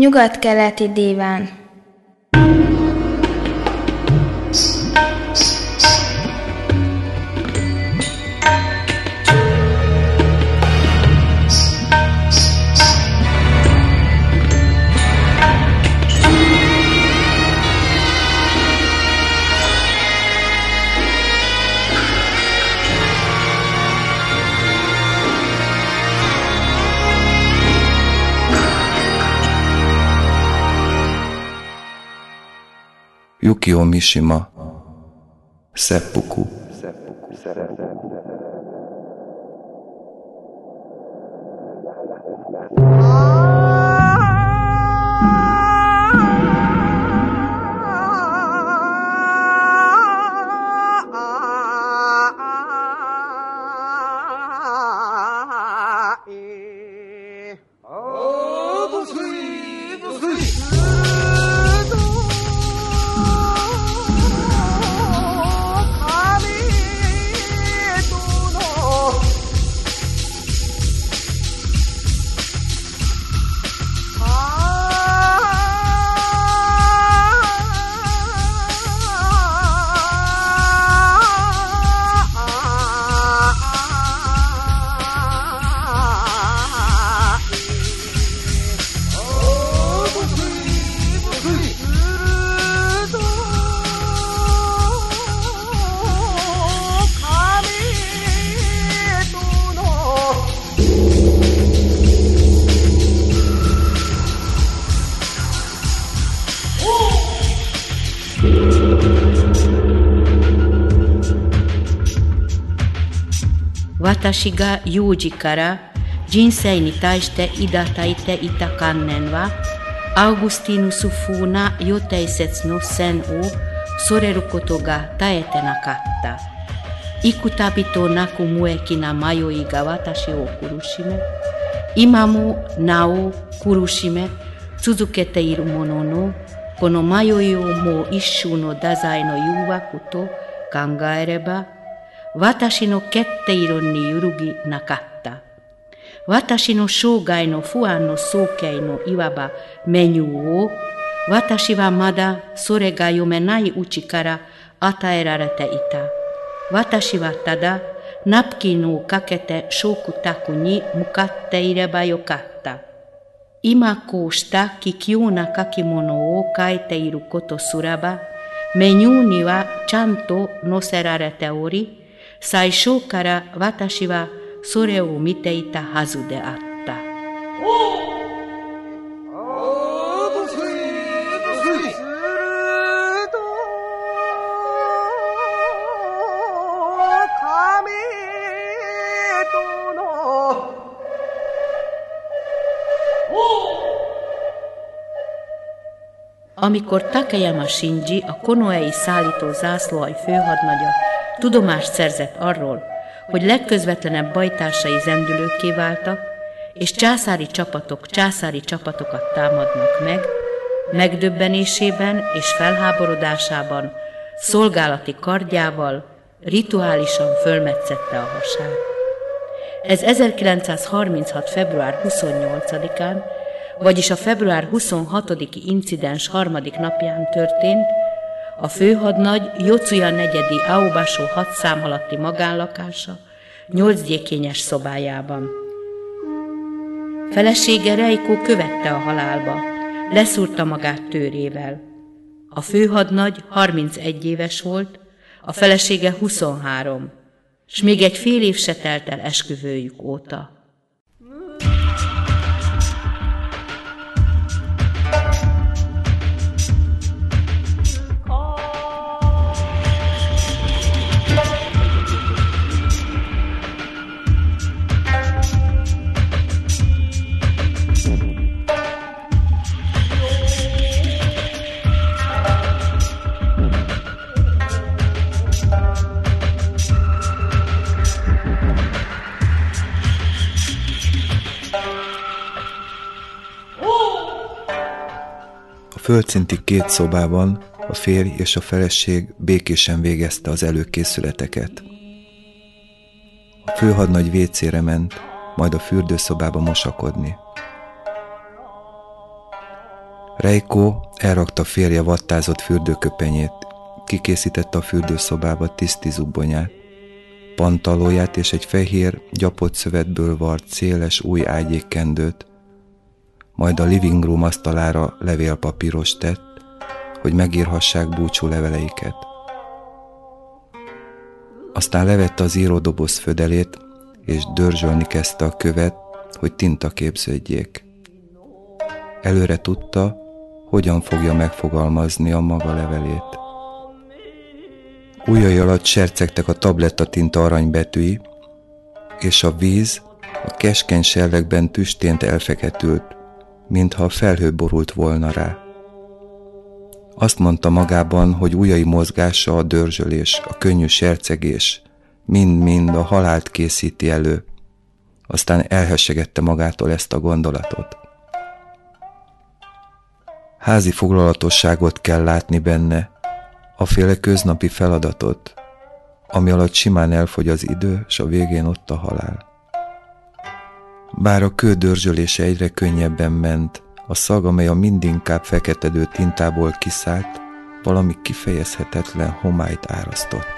Nyugat-keleti díván. Yukio Mishima, Seppuku. Watashi ga Yuji kara jinsei ni taishite idataite itakannen wa Augustinus fu na yoteisetsu no sen o soreru koto ga taete nakatta. Ikutabito naku mueki na mayoi ga watashi o kurushime. Ima mo na o kurushime tsuzukete iru mono no kono mayoi o mo isshu no dazai no yuwaku to kangaereba Watashi no ketteiro ni yurugi nakatta. Watashi no shougai no fuan no soukei no iwaba menyu o watashi wa mada sore ga yomenai uchi kara ataerarete ita. Watashi wa tada napkin o kakete shokutaku ni mukatte ireba yokatta. Ima koushita kikyou na kakimono o kaete iru koto suraba menyu ni wa chanto noserarete ori Saisho kara watashi wa sore o miteita hazu de atta. Amikor Takeyama Shinji, a konoei szállító zászlóalj főhadnagya tudomást szerzett arról, hogy legközvetlenebb bajtársai zendülőkké váltak, és császári csapatokat támadnak meg, megdöbbenésében és felháborodásában szolgálati kardjával rituálisan fölmetszette a hasát. Ez 1936. február 28-án, vagyis a február 26. incidens harmadik napján történt, a főhadnagy Yotsuya 4. Aobaso 6 szám alatti magánlakása 8 gyékényes szobájában. Felesége Reiko követte a halálba, leszúrta magát tőrével. A főhadnagy 31 éves volt, a felesége 23, s még egy fél év se telt el esküvőjük óta. Földszinti 2 szobában a férj és a feleség békésen végezte az előkészületeket. A főhadnagy vécére ment, majd a fürdőszobába mosakodni. Reiko elrakta férje vattázott fürdőköpenyét, kikészítette a fürdőszobába tiszti zubbonyát, pantalóját és egy fehér, gyapott szövetből vart széles új ágyékkendőt, majd a living room asztalára levélpapírost tett, hogy megírhassák búcsú leveleiket. Aztán levette az íródoboz födelét, és dörzsölni kezdte a követ, hogy tinta képződjék. Előre tudta, hogyan fogja megfogalmazni a maga levelét. Ujjai alatt sercegtek a tablettatinta aranybetűi, és a víz a keskeny serlegben tüstént elfeketült, mintha a felhő borult volna rá. Azt mondta magában, hogy ujjai mozgása, a dörzsölés, a könnyű sercegés, mind-mind a halált készíti elő. Aztán elhessegette magától ezt a gondolatot. Házi foglalatosságot kell látni benne, aféle köznapi feladatot, ami alatt simán elfogy az idő, s a végén ott a halál. Bár a kő dörzsölése egyre könnyebben ment, a szag, amely a mindinkább feketedő tintából kiszállt, valami kifejezhetetlen homályt árasztott.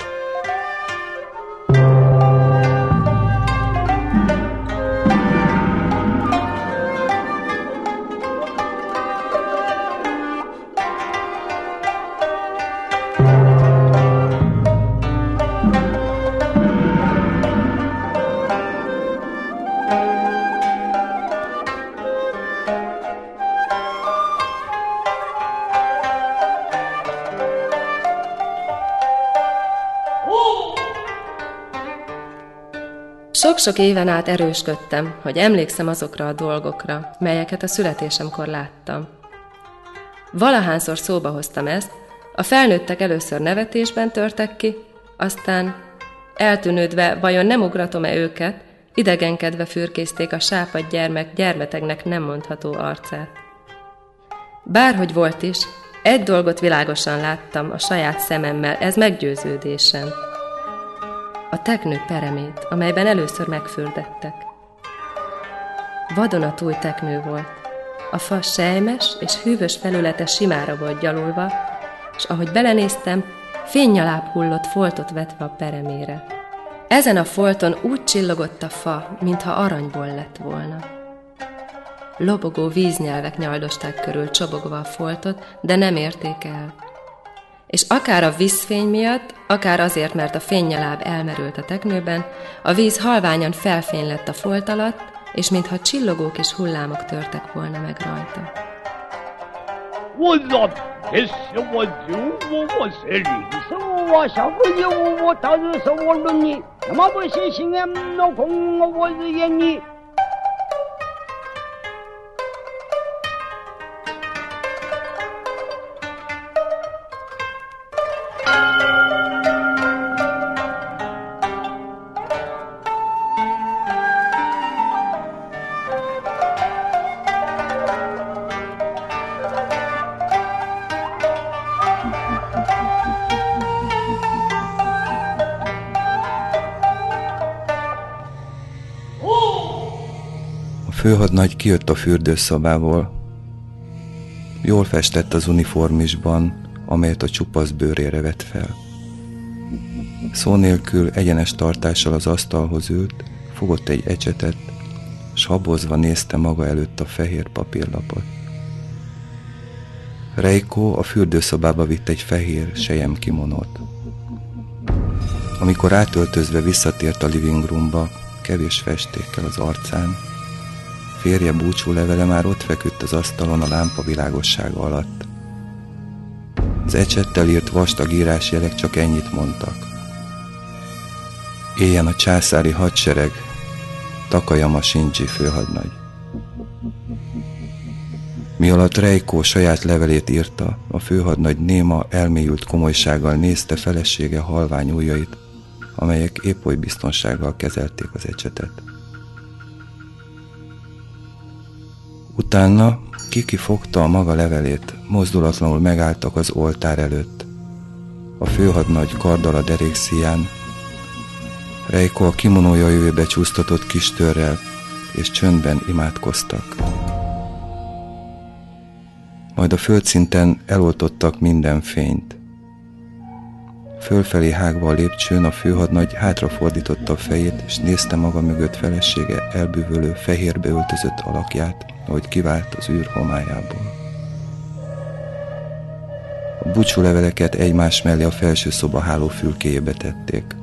Sok-sok éven át erősködtem, hogy emlékszem azokra a dolgokra, melyeket a születésemkor láttam. Valahányszor szóba hoztam ezt, a felnőttek először nevetésben törtek ki, aztán eltűnődve, vajon nem ugratom-e őket, idegenkedve fürkészték a sápadt gyermek gyermetegnek nem mondható arcát. Bárhogy volt is, egy dolgot világosan láttam a saját szememmel, ez meggyőződésem. A teknő peremét, amelyben először megfürdettek. Vadonatúj teknő volt. A fa selymes és hűvös felülete simára volt gyalulva, és ahogy belenéztem, fénnyaláb hullott foltot vetve a peremére. Ezen a folton úgy csillogott a fa, mintha aranyból lett volna. Lobogó víznyelvek nyaldosták körül csobogva a foltot, de nem érték el. És akár a vízfény miatt, akár azért, mert a fénnyaláb elmerült a teknőben, a víz halványan felfény lett a folt alatt, és mintha csillogók és hullámok törtek volna meg rajta. A főhadnagy kijött a fürdőszobából. Jól festett az uniformisban, amelyet a csupasz bőrére vett fel. Szó nélkül egyenes tartással az asztalhoz ült, fogott egy ecsetet, s habozva nézte maga előtt a fehér papírlapot. Reiko a fürdőszobába vitt egy fehér selyemkimonót. Amikor átöltözve visszatért a living roomba, kevés festékkel az arcán, férje búcsú levele már ott feküdt az asztalon a lámpa világossága alatt. Az ecsettel írt vastag írásjelek csak ennyit mondtak. Éljen a császári hadsereg, Takayama Shinji főhadnagy. Mi alatt Reiko saját levelét írta, a főhadnagy néma, elmélyült komolysággal nézte felesége halvány ujjait, amelyek épp oly biztonsággal kezelték az ecsetet. Utána Kiki fogta a maga levelét, mozdulatlanul megálltak az oltár előtt. A főhadnagy karddal a derékszíján, Reiko a kimonója jövőbe csúsztatott kis törrel, és csöndben imádkoztak. majd a földszinten eloltottak minden fényt. Fölfelé hágva a lépcsőn a főhadnagy hátrafordította a fejét, és nézte maga mögött felesége elbűvölő, fehérbe öltözött alakját, ahogy kivált az űr homályából. A búcsúleveleket egymás mellé a felső szoba hálófülkéjébe tették.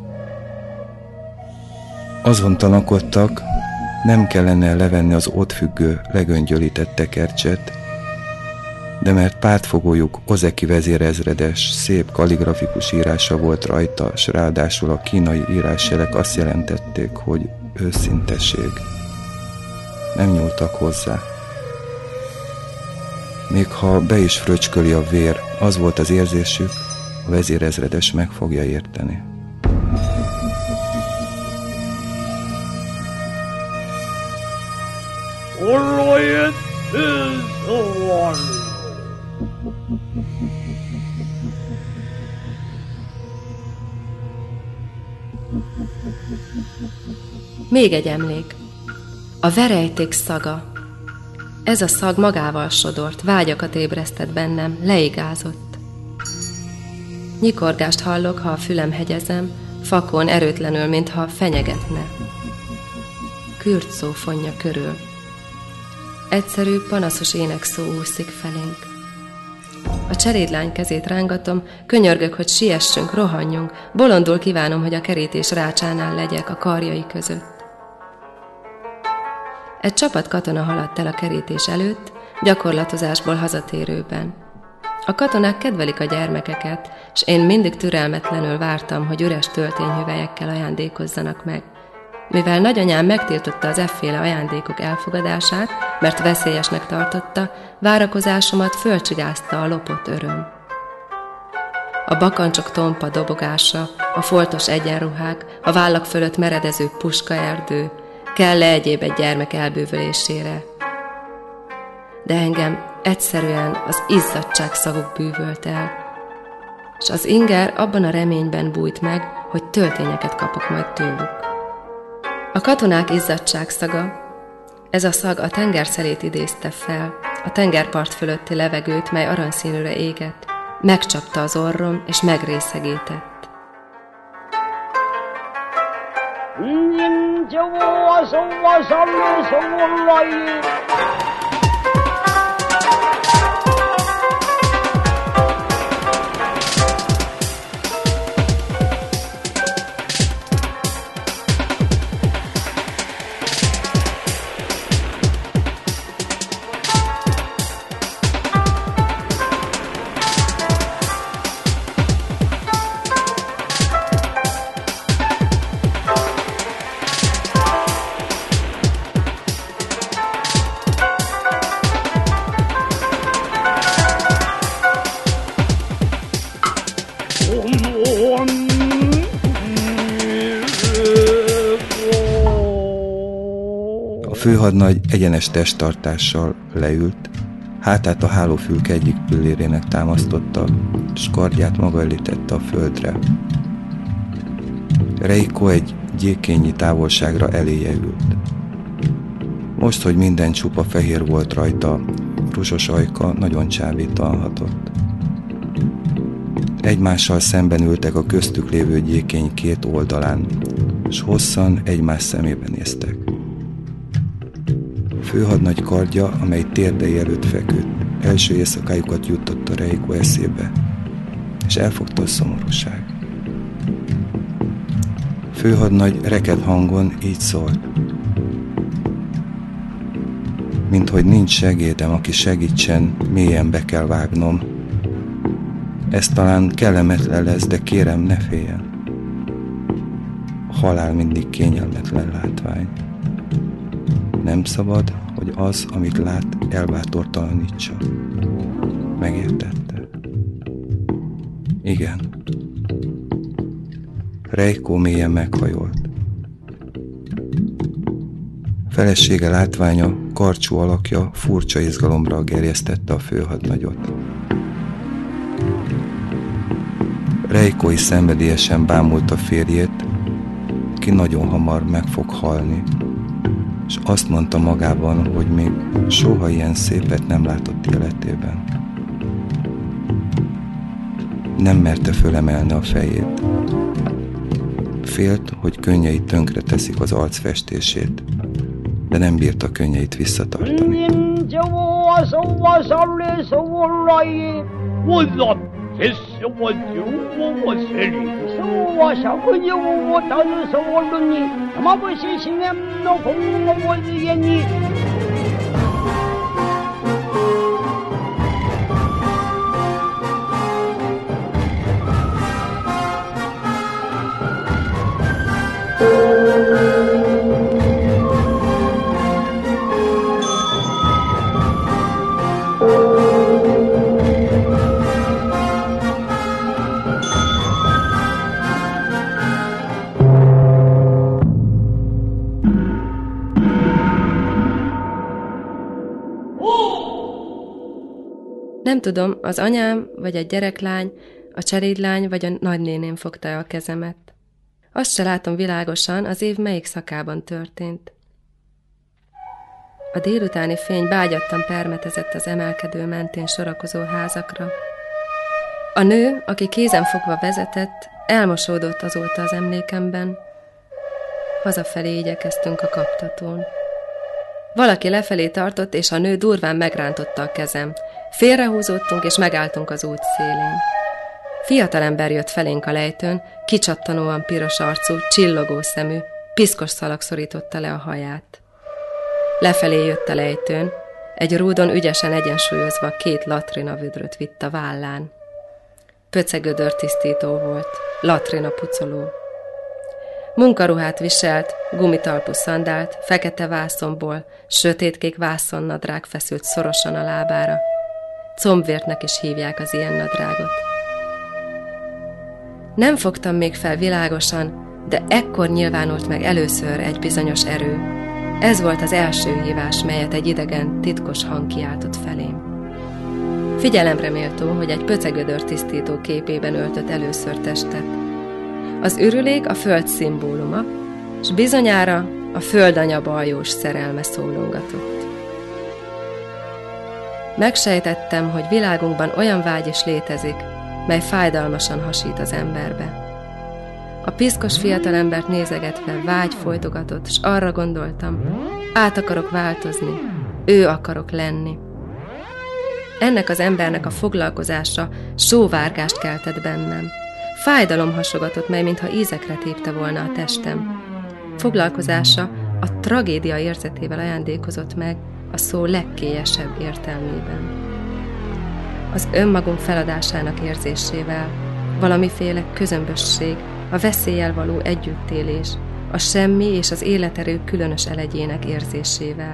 Azon tanakodtak, nem kellene levenni az ott függő, legöngyölített tekercset, de mert pártfogójuk Ozeki vezérezredes, szép kalligrafikus írása volt rajta, s ráadásul a kínai írásjelek azt jelentették, hogy őszintesség. Nem nyúltak hozzá. Még ha be is fröcsköli a vér, az volt az érzésük, a vezérezredes meg fogja érteni. Orloyet is a warrior. Még egy emlék. A verejték szaga. Ez a szag magával sodort, vágyakat ébresztett bennem, leigázott. Nyikorgást hallok, ha a fülem hegyezem, fakon erőtlenül, mintha fenyegetne. Kürt szó fonja körül. Egyszerű, panaszos énekszó úszik felénk. A cselédlány kezét rángatom, könyörgök, hogy siessünk, rohanjunk, bolondul kívánom, hogy a kerítés rácsánál legyek a karjai között. Egy csapat katona haladt el a kerítés előtt, gyakorlatozásból hazatérőben. A katonák kedvelik a gyermekeket, és én mindig türelmetlenül vártam, hogy üres töltényhüvelyekkel ajándékozzanak meg. Mivel nagyanyám megtiltotta az efféle ajándékok elfogadását, mert veszélyesnek tartotta, várakozásomat fölcsigázta a lopott öröm. A bakancsok tompa dobogása, a foltos egyenruhák, a vállak fölött meredező puskaerdő, kell-e egyéb egy gyermek elbűvölésére. De engem egyszerűen az izzadtság szaguk bűvölt el, és az inger abban a reményben bújt meg, hogy töltényeket kapok majd tőlük. A katonák izzadtság szaga, ez a szag a tengerszelét idézte fel, a tengerpart fölötti levegőt, mely aranyszínűre égett, megcsapta az orrom és megrészegített. A főhadnagy egyenes testtartással leült, hátát a hálófülke egyik pillérének támasztotta, s kardját maga elé tette a földre. Reiko egy gyékényi távolságra eléje ült. Most, hogy minden csupa fehér volt rajta, ruzsos ajka nagyon csábítalhatott. Egymással szemben ültek a köztük lévő gyékény két oldalán, s hosszan egymás szemébe néztek. A főhadnagy kardja, amely térdei előtt feküdt, első éjszakájukat juttatta Reiko eszébe, és elfogta a szomorúság. A főhadnagy reked hangon így szólt: minthogy nincs segédem, aki segítsen, mélyen be kell vágnom. Ez talán kellemetlen lesz, de kérem, ne féljen. A halál mindig kényelmetlen látvány. Nem szabad, hogy az, amit lát, elbátortalanítsa. Megértette? Igen. Reiko mélyen meghajolt. Felesége látványa, karcsú alakja furcsa izgalomra gerjesztette a főhadnagyot. Reiko is szenvedélyesen bámulta férjét, ki nagyon hamar meg fog halni, és azt mondta magában, hogy még soha ilyen szépet nem látott életében. Nem merte fölemelni a fejét. Félt, hogy könnyei tönkre teszik az arcfestését, de nem bírta könnyeit visszatartani. Nem tudom, az anyám, vagy egy gyereklány, a cselédlány, vagy a nagynéném fogta el a kezemet. Azt se látom világosan, az év melyik szakában történt. A délutáni fény bágyattan permetezett az emelkedő mentén sorakozó házakra. A nő, aki kézen fogva vezetett, elmosódott azóta az emlékemben. Hazafelé igyekeztünk a kaptatón. Valaki lefelé tartott, és a nő durván megrántotta a kezem. Félrehúzódtunk, és megálltunk az út szélén. Fiatalember jött felénk a lejtőn, kicsattanóan piros arcú, csillogó szemű, piszkos szalag szorította le a haját. Lefelé jött a lejtőn, egy rúdon ügyesen egyensúlyozva 2 latrina vödröt vitt a vállán. Pöcegödör tisztító volt, latrina pucoló. Munkaruhát viselt, gumitalpú szandált, fekete vászonból, sötétkék vászonnadrág feszült szorosan a lábára. Combvértnek is hívják az ilyen nadrágot. Nem fogtam még fel világosan, de ekkor nyilvánult meg először egy bizonyos erő. Ez volt az első hívás, melyet egy idegen, titkos hang kiáltott felém. Figyelemre méltó, hogy egy pöcegödör tisztító képében öltött először testet. Az ürülék a föld szimbóluma, s bizonyára a földanya baljós szerelme szólongatott. Megsejtettem, hogy világunkban olyan vágy is létezik, mely fájdalmasan hasít az emberbe. A piszkos fiatalembert nézegetve vágy folytogatott, s arra gondoltam, át akarok változni, ő akarok lenni. Ennek az embernek a foglalkozása sóvárgást keltett bennem. Fájdalom hasogatott, mely mintha ízekre tépte volna a testem. Foglalkozása a tragédia érzetével ajándékozott meg a szó legkélyesebb értelmében. Az önmagunk feladásának érzésével, valamiféle közömbösség, a veszéllyel való együttélés, a semmi és az életerő különös elegyének érzésével.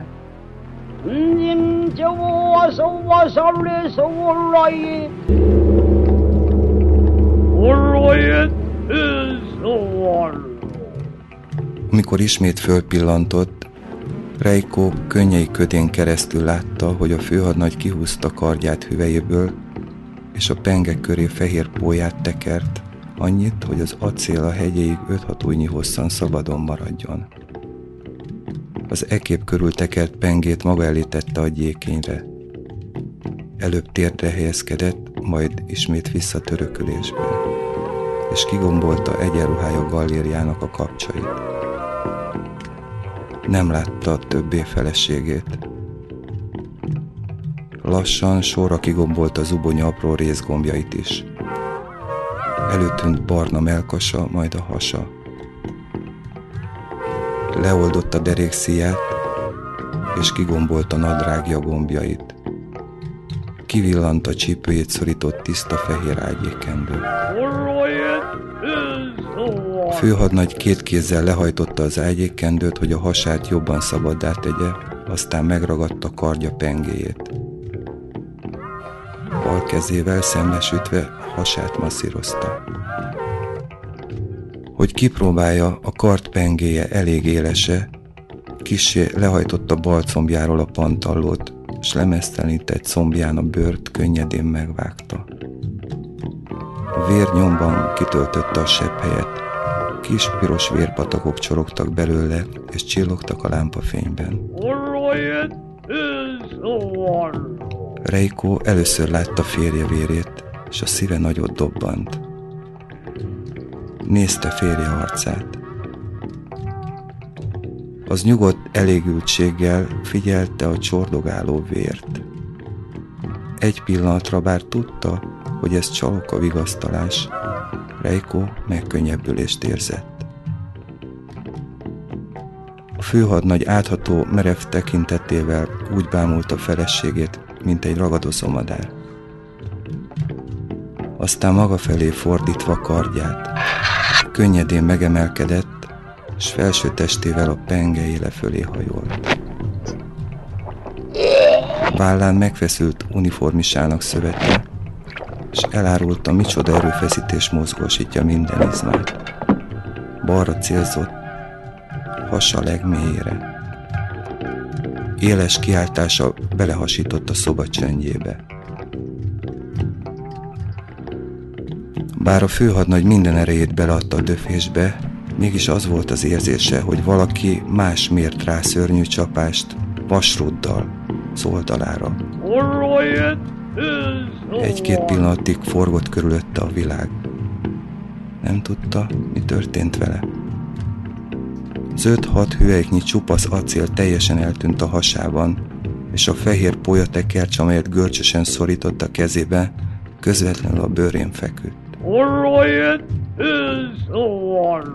Amikor ismét fölpillantott, Reiko könnyei ködén keresztül látta, hogy a főhadnagy kihúzta kardját hüvelyéből, és a pengek köré fehér pólyát tekert, annyit, hogy az acél a hegyéig 5-6 ujjnyi hosszan szabadon maradjon. Az ekép körül tekert pengét maga elé tette a gyékényre. Előbb térdre helyezkedett, majd ismét visszatörökülésből, és kigombolta egyenruhája gallériának a kapcsait. Nem látta többé feleségét. Lassan sorra kigombolta zubonya apró részgombjait is. Előtűnt barna mellkasa, majd a hasa. Leoldotta derékszíját, és kigombolta nadrágja gombjait. Kivillant a csípőjét szorított tiszta fehér ágyékendő. A főhadnagy 2 kézzel lehajtotta az ágyékendőt, hogy a hasát jobban szabaddá tegye, aztán megragadta kardja pengéjét. Bal kezével szembesütve hasát masszírozta. Hogy kipróbálja, a kard pengéje elég élese, kissé lehajtotta bal combjáról a pantallót, s lemeztelenített combján a bőrt könnyedén megvágta. A vér nyomban kitöltötte a sebhelyet, kis piros vérpatakok csorogtak belőle, és csillogtak a lámpafényben. Reiko először látta férje vérét, és a szíve nagyot dobbant. Nézte férje arcát. Az nyugodt elégültséggel figyelte a csordogáló vért. Egy pillanatra bár tudta, hogy ez csalóka vigasztalás, Reiko megkönnyebbülést érzett. A főhadnagy átható, merev tekintetével úgy bámulta feleségét, mint egy ragadozó madár. Aztán maga felé fordítva kardját, könnyedén megemelkedett, s felső testével a penge éle fölé hajolt. Vállán megfeszült uniformisának szövete, és elárulta, micsoda erőfeszítés mozgósítja minden izmát. Balra célzott, hasa legmélyére. Éles kiáltása belehasított a szoba csendjébe. Bár a főhadnagy minden erejét beleadta a döfésbe, mégis az volt az érzése, hogy valaki más mért rá szörnyű csapást vasruddal az oldalára. Egy-két pillanatig forgott körülötte a világ. Nem tudta, mi történt vele. Az 5-6 hüvelyknyi csupasz acél teljesen eltűnt a hasában, és a fehér polyatekercs, amelyet görcsösen szorított a kezébe, közvetlenül a bőrén feküdt. Orion is the one.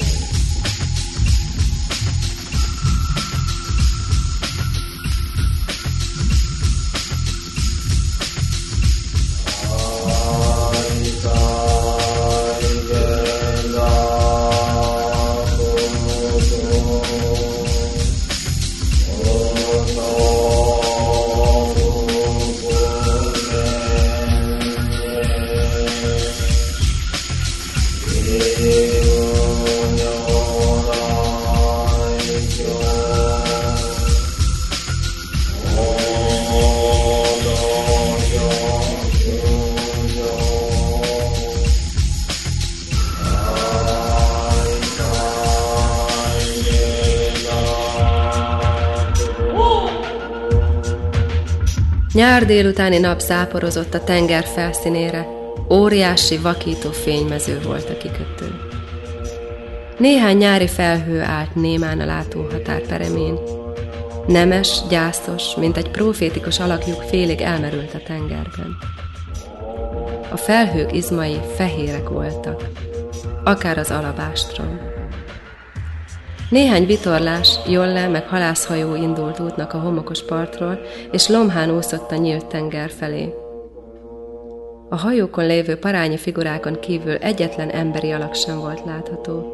Nyár délutáni nap záporozott a tenger felszínére, óriási, vakító fénymező volt a kikötő. Néhány nyári felhő állt némán a látóhatár peremén. Nemes, gyászos, mint egy profétikus alakjuk félig elmerült a tengerben. A felhők izmai fehérek voltak, akár az alabástrom. Néhány vitorlás, jolle meg halászhajó indult útnak a homokos partról, és lomhán úszott a nyílt tenger felé. A hajókon lévő parányi figurákon kívül egyetlen emberi alak sem volt látható.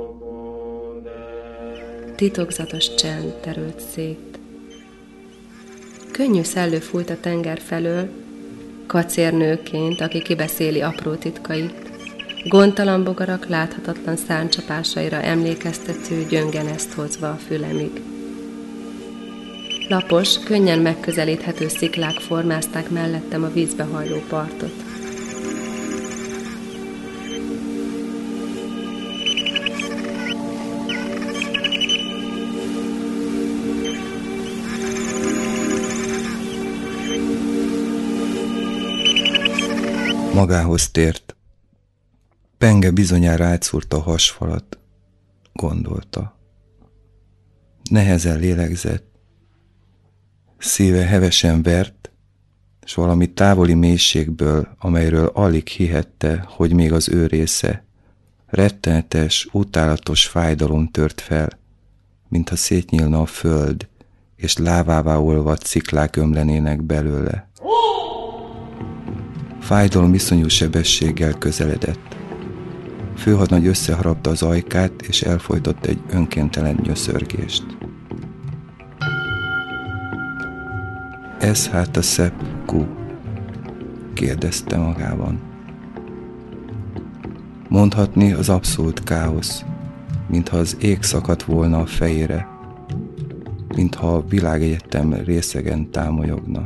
Titokzatos csend terült szét. Könnyű szellő fújt a tenger felől, kacérnőként, aki kibeszéli apró titkait, gondtalan bogarak láthatatlan szárnycsapásaira emlékeztető gyöngeneszt hozva a fülemig. Lapos, könnyen megközelíthető sziklák formázták mellettem a vízbe hajló partot. Magához tért. Penge bizonyára átszúrta a hasfalat, gondolta. Nehezen lélegzett. Szíve hevesen vert, s valami távoli mélységből, amelyről alig hihette, hogy még az ő része, rettenetes, utálatos fájdalom tört fel, mintha szétnyílna a föld, és lávává olvadt sziklák ömlenének belőle. Fájdalom iszonyú sebességgel közeledett. Főhadnagy összeharapta az ajkát, és elfojtott egy önkéntelen nyöszörgést. Ez hát a seppuku? Kérdezte magában. Mondhatni az abszolút káosz, mintha az ég szakadt volna a fejére, mintha a világegyetem részegen támolyogna.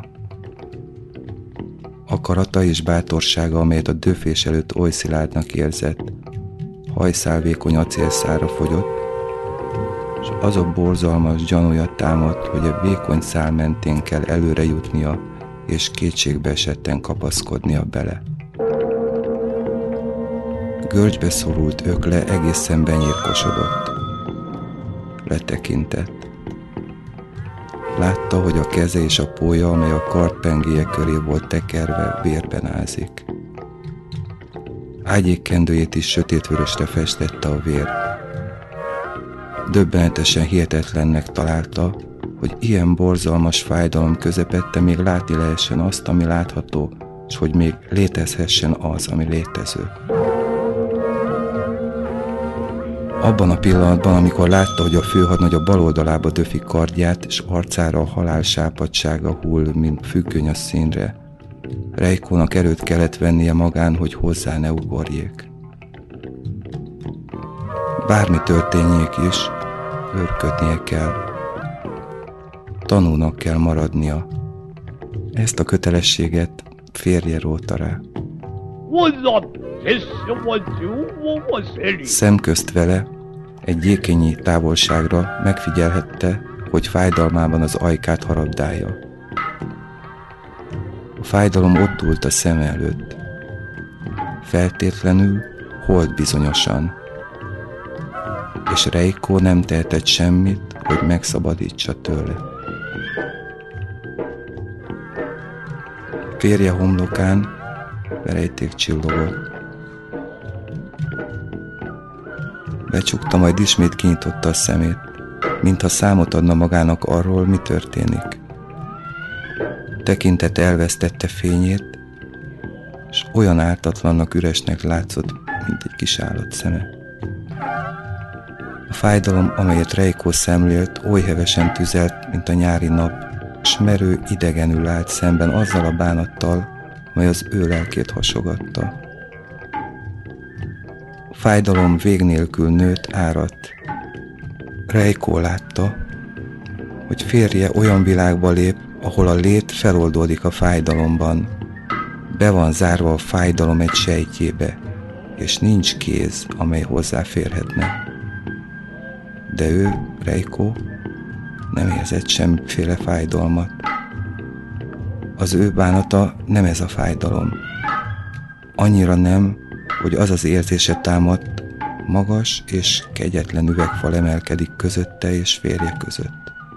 Akarata és bátorsága, amelyet a döfés előtt oly szilárdnak érzett, hajszálvékony acélszára fogyott, és az a borzalmas gyanúja támadt, hogy a vékony szál mentén kell előre jutnia, és kétségbe esetten kapaszkodnia bele. Görcsbe szorult ökle egészen benyírkosodott. Letekintett. Látta, hogy a keze és a pólya, amely a kardpengéje köré volt tekerve, vérben ázik. Ágyékkendőjét is sötétvörösre festette a vér. Döbbenetesen hihetetlennek találta, hogy ilyen borzalmas fájdalom közepette még látni lehessen azt, ami látható, és hogy még létezhessen az, ami létező. Abban a pillanatban, amikor látta, hogy a főhadnagy a bal oldalába döfi kardját, és arcára a halál sápadsága hull, mint függöny a színre, Reikónak erőt kellett vennie magán, hogy hozzá ne ugorjék. Bármi történjék is, őrködnie kell. Tanúnak kell maradnia. Ezt a kötelességet férje róta rá. Szemközt vele, egy gyékényi távolságra megfigyelhette, hogy fájdalmában az ajkát harabdálja. A fájdalom ott ült a szem előtt. Feltétlenül, holt bizonyosan. És Reikó nem tehetett semmit, hogy megszabadítsa tőle. Férje homlokán verejték csillogott. Becsukta, majd ismét kinyitotta a szemét, mintha számot adna magának arról, mi történik. Tekintete elvesztette fényét, és olyan ártatlannak, üresnek látszott, mint egy kis állat szeme. A fájdalom, amelyet Reikó szemlélt, oly hevesen tüzelt, mint a nyári nap, s merő, idegenül állt szemben azzal a bánattal, mely az ő lelkét hasogatta. A fájdalom vég nélkül nőtt, áradt. Reikó látta, hogy férje olyan világba lép, ahol a lét feloldódik a fájdalomban. Be van zárva a fájdalom egy sejtjébe, és nincs kéz, amely hozzáférhetne. De ő, Reikó, nem érzett semmiféle fájdalmat. Az ő bánata nem ez a fájdalom. Annyira nem, hogy az az érzése támadt, magas és kegyetlen üvegfal emelkedik közötte és férje között.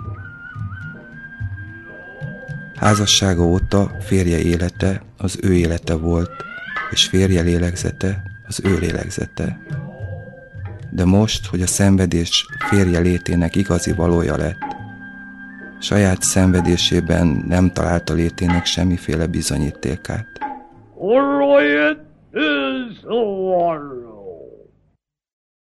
Házassága óta férje élete az ő élete volt, és férje lélegzete az ő lélegzete. De most, hogy a szenvedés férje létének igazi valója lett, saját szenvedésében nem találta létének semmiféle bizonyítékát. All right, is all right.